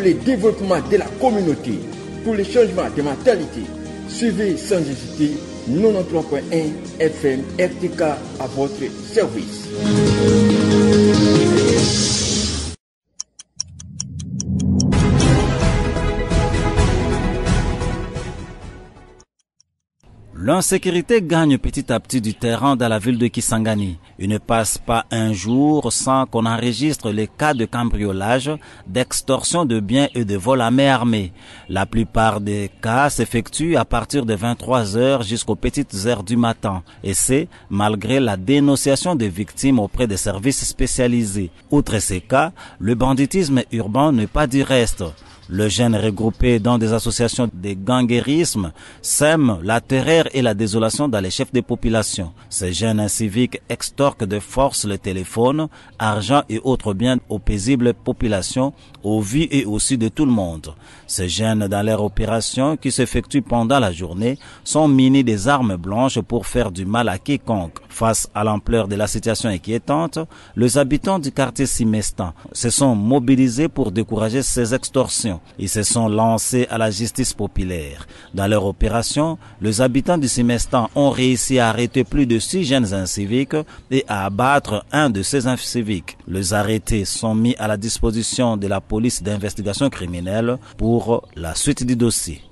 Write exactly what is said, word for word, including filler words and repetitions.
le développement de la communauté, pour le changement de mentalité. Suivez sans hésiter quatre-vingt-treize point un F M R T K à votre service. L'insécurité gagne petit à petit du terrain dans la ville de Kisangani. Il ne passe pas un jour sans qu'on enregistre les cas de cambriolage, d'extorsion de biens et de vol à main armée. La plupart des cas s'effectuent à partir de vingt-trois heures jusqu'aux petites heures du matin. Et c'est malgré la dénonciation des victimes auprès des services spécialisés. Outre ces cas, le banditisme urbain n'est pas du reste. Le jeunes regroupés dans des associations de ganguérisme sèment la terreur et la désolation dans les chefs des populations. Ces jeunes inciviques extorquent de force le téléphone, argent et autres biens aux paisibles populations, au vu et au su de tout le monde. Ces jeunes, dans leurs opérations qui s'effectuent pendant la journée, sont munis des armes blanches pour faire du mal à quiconque. Face à l'ampleur de la situation inquiétante, les habitants du quartier Simestan se sont mobilisés pour décourager ces extorsions. Ils se sont lancés à la justice populaire. Dans leur opération, les habitants du Simestan ont réussi à arrêter plus de six jeunes inciviques et à abattre un de ces inciviques. Les arrêtés sont mis à la disposition de la police d'investigation criminelle pour la suite du dossier.